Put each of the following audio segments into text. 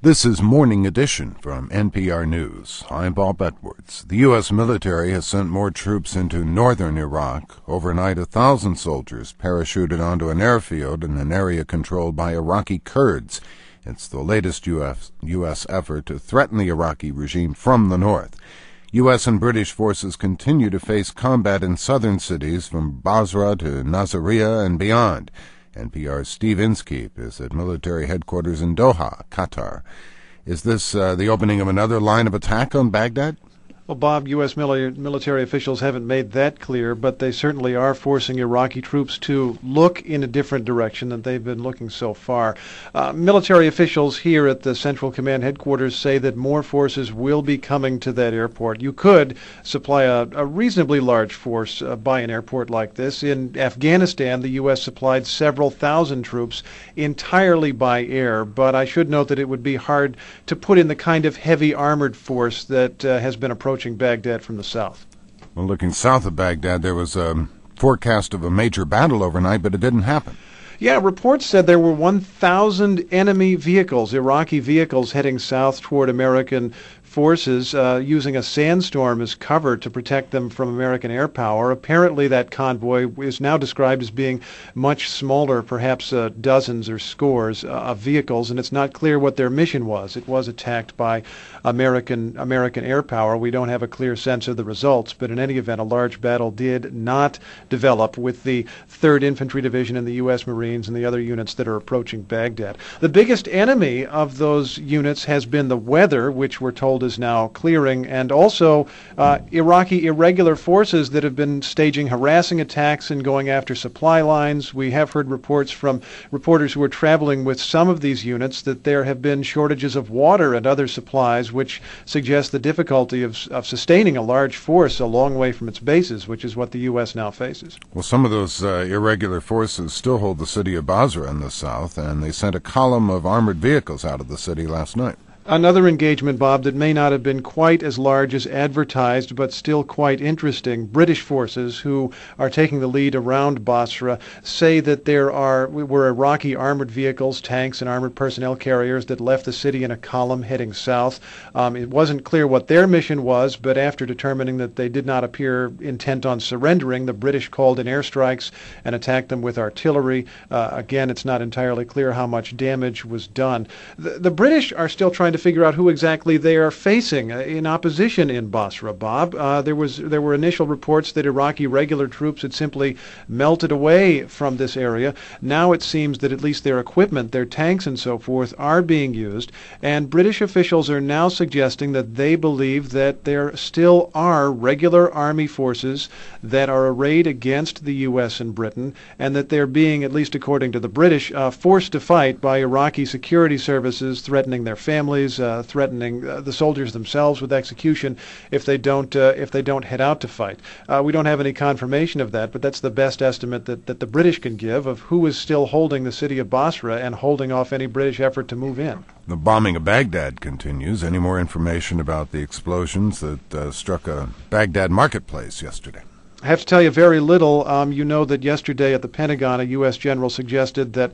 This is Morning Edition from NPR News. I'm Bob Edwards. The U.S. military has sent more troops into northern Iraq. Overnight, 1,000 soldiers parachuted onto an airfield in an area controlled by Iraqi Kurds. It's the latest U.S. effort to threaten the Iraqi regime from the north. U.S. and British forces continue to face combat in southern cities from Basra to Nasiriyah and beyond. NPR's Steve Inskeep is at military headquarters in Doha, Qatar. Is this the opening of another line of attack on Baghdad? Well, Bob, U.S. military officials haven't made that clear, but they certainly are forcing Iraqi troops to look in a different direction than they've been looking so far. Military officials here at the Central Command headquarters say that more forces will be coming to that airport. You could supply a reasonably large force by an airport like this. In Afghanistan, the U.S. supplied several thousand troops entirely by air, but I should note that it would be hard to put in the kind of heavy armored force that has been approaching Baghdad from the south. Well, looking south of Baghdad, there was a forecast of a major battle overnight, but it didn't happen. Yeah, reports said there were 1,000 enemy vehicles, Iraqi vehicles, heading south toward American forces using a sandstorm as cover to protect them from American air power. Apparently that convoy is now described as being much smaller, perhaps dozens or scores of vehicles, and it's not clear what their mission was. It was attacked by American air power. We don't have a clear sense of the results, but in any event, a large battle did not develop with the 3rd Infantry Division and the U.S. Marines and the other units that are approaching Baghdad. The biggest enemy of those units has been the weather, which we're told is now clearing, and also Iraqi irregular forces that have been staging harassing attacks and going after supply lines. We have heard reports from reporters who are traveling with some of these units that there have been shortages of water and other supplies, which suggests the difficulty of sustaining a large force a long way from its bases, which is what the U.S. now faces. Well, some of those irregular forces still hold the city of Basra in the south, and they sent a column of armored vehicles out of the city last night. Another engagement, Bob, that may not have been quite as large as advertised, but still quite interesting. British forces, who are taking the lead around Basra, say that were Iraqi armored vehicles, tanks, and armored personnel carriers that left the city in a column heading south. It wasn't clear what their mission was, but after determining that they did not appear intent on surrendering, the British called in airstrikes and attacked them with artillery. Again, it's not entirely clear how much damage was done. The British are still trying to figure out who exactly they are facing in opposition in Basra, Bob. There were initial reports that Iraqi regular troops had simply melted away from this area. Now it seems that at least their equipment, their tanks and so forth, are being used, and British officials are now suggesting that they believe that there still are regular army forces that are arrayed against the U.S. and Britain, and that they're being, at least according to the British, forced to fight by Iraqi security services, threatening their families, threatening the soldiers themselves with execution if they don't head out to fight. We don't have any confirmation of that, but that's the best estimate that the British can give of who is still holding the city of Basra and holding off any British effort to move in. The bombing of Baghdad continues. Any more information about the explosions that struck a Baghdad marketplace yesterday? I have to tell you very little. You know that yesterday at the Pentagon, a U.S. general suggested that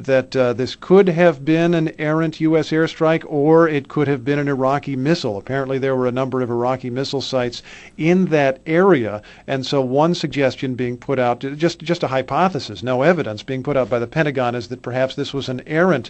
this could have been an errant U.S. airstrike, or it could have been an Iraqi missile. Apparently there were a number of Iraqi missile sites in that area, and so one suggestion being put out, just a hypothesis, no evidence, being put out by the Pentagon, is that perhaps this was an errant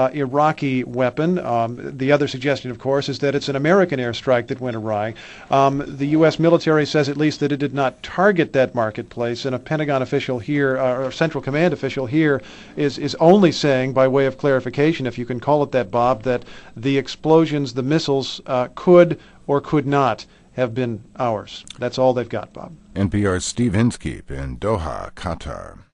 Iraqi weapon. The other suggestion, of course, is that it's an American airstrike that went awry. The U.S. military says at least that it did not target that marketplace, and a Pentagon official here, or Central Command official here, is only saying, by way of clarification, if you can call it that, Bob, that the explosions, the missiles, could or could not have been ours. That's all they've got, Bob. NPR's Steve Inskeep in Doha, Qatar.